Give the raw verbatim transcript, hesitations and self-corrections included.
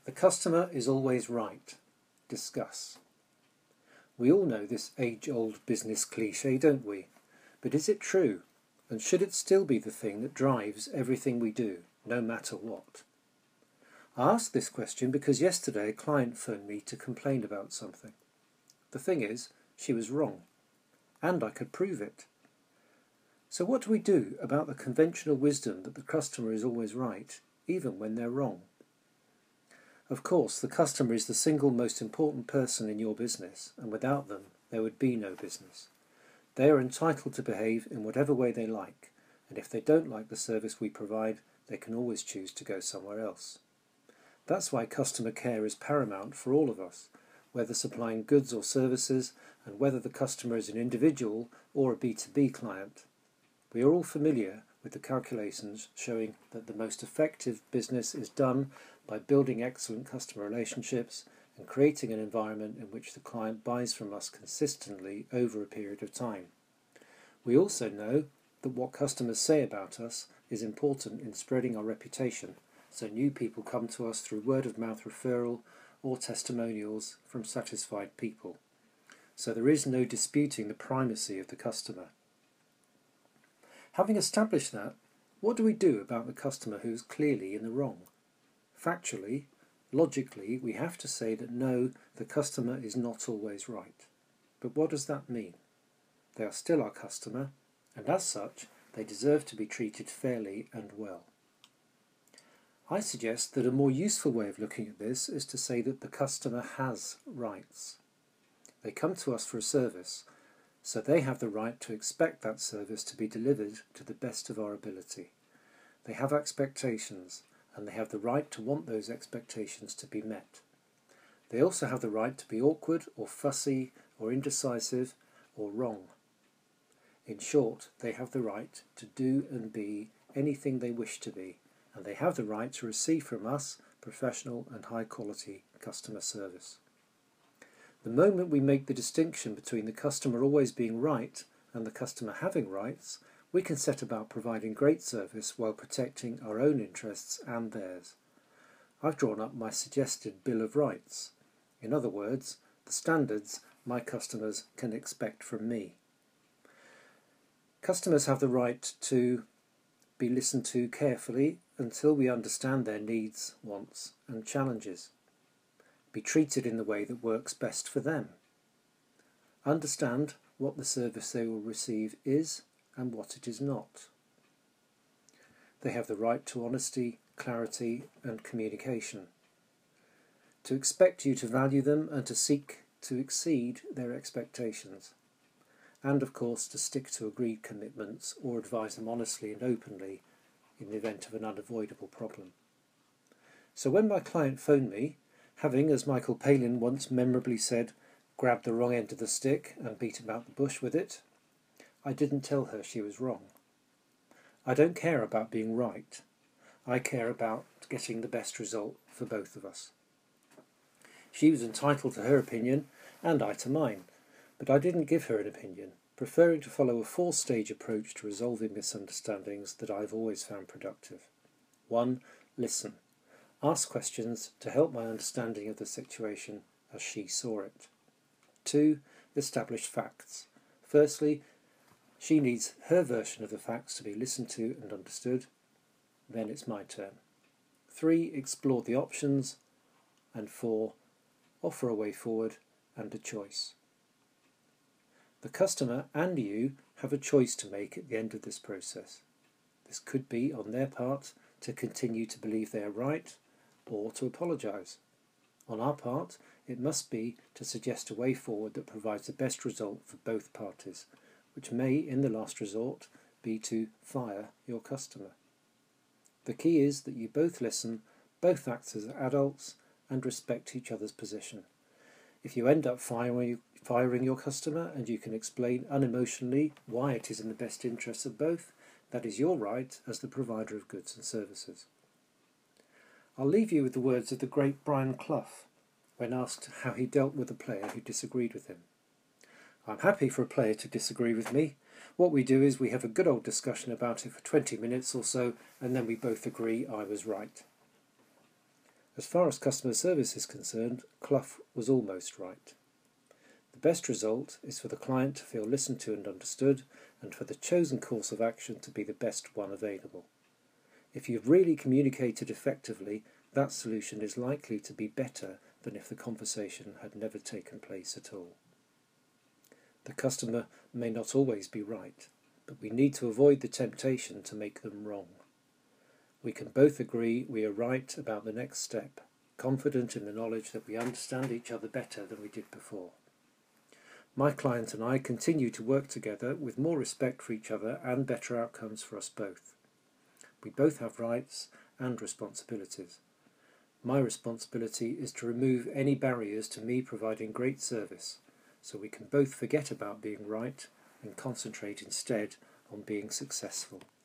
The customer is always right. Discuss. We all know this age-old business cliché, don't we? But is it true? And should it still be the thing that drives everything we do, no matter what? I asked this question because yesterday a client phoned me to complain about something. The thing is, she was wrong, and I could prove it. So what do we do about the conventional wisdom that the customer is always right, even when they're wrong? Of course, the customer is the single most important person in your business, and without them, there would be no business. They are entitled to behave in whatever way they like, and if they don't like the service we provide, they can always choose to go somewhere else. That's why customer care is paramount for all of us, whether supplying goods or services, and whether the customer is an individual or a B two B client. We are all familiar with the calculations showing that the most effective business is done by building excellent customer relationships and creating an environment in which the client buys from us consistently over a period of time. We also know that what customers say about us is important in spreading our reputation, so new people come to us through word-of-mouth referral or testimonials from satisfied people. So there is no disputing the primacy of the customer. Having established that, what do we do about the customer who is clearly in the wrong? Factually, logically, we have to say that no, the customer is not always right. But what does that mean? They are still our customer, and as such, they deserve to be treated fairly and well. I suggest that a more useful way of looking at this is to say that the customer has rights. They come to us for a service, so they have the right to expect that service to be delivered to the best of our ability. They have expectations, and they have the right to want those expectations to be met. They also have the right to be awkward or fussy or indecisive or wrong. In short, they have the right to do and be anything they wish to be, and they have the right to receive from us professional and high quality customer service. The moment we make the distinction between the customer always being right and the customer having rights, we can set about providing great service while protecting our own interests and theirs. I've drawn up my suggested Bill of Rights. In other words, the standards my customers can expect from me. Customers have the right to be listened to carefully until we understand their needs, wants and challenges. Be treated in the way that works best for them. Understand what the service they will receive is and what it is not. They have the right to honesty, clarity and communication. To expect you to value them and to seek to exceed their expectations. And of course to stick to agreed commitments or advise them honestly and openly in the event of an unavoidable problem. So when my client phoned me, having, as Michael Palin once memorably said, grabbed the wrong end of the stick and beat about the bush with it, I didn't tell her she was wrong. I don't care about being right. I care about getting the best result for both of us. She was entitled to her opinion and I to mine, but I didn't give her an opinion, preferring to follow a four-stage approach to resolving misunderstandings that I've always found productive. One, listen. Ask questions to help my understanding of the situation as she saw it. Two, establish facts. Firstly, she needs her version of the facts to be listened to and understood. Then it's my turn. Three, explore the options. And four, offer a way forward and a choice. The customer and you have a choice to make at the end of this process. This could be, on their part, to continue to believe they are right, or to apologise. On our part, it must be to suggest a way forward that provides the best result for both parties, which may, in the last resort, be to fire your customer. The key is that you both listen, both act as adults, and respect each other's position. If you end up firing, firing your customer and you can explain unemotionally why it is in the best interests of both, that is your right as the provider of goods and services. I'll leave you with the words of the great Brian Clough when asked how he dealt with a player who disagreed with him. I'm happy for a player to disagree with me. What we do is we have a good old discussion about it for twenty minutes or so, and then we both agree I was right. As far as customer service is concerned, Clough was almost right. The best result is for the client to feel listened to and understood, and for the chosen course of action to be the best one available. If you've really communicated effectively, that solution is likely to be better than if the conversation had never taken place at all. The customer may not always be right, but we need to avoid the temptation to make them wrong. We can both agree we are right about the next step, confident in the knowledge that we understand each other better than we did before. My client and I continue to work together with more respect for each other and better outcomes for us both. We both have rights and responsibilities. My responsibility is to remove any barriers to me providing great service, so we can both forget about being right and concentrate instead on being successful.